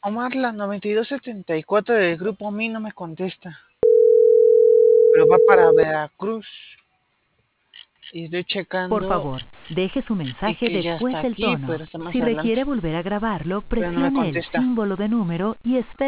Omar, la 9274 del grupo Mi no me contesta, pero va para Veracruz y estoy Por checando favor, deje su y mensaje que ya después está del aquí, tono. pero está más Si adelante, requiere volver a grabarlo, pero no me presione el contesta. símbolo de número y espere.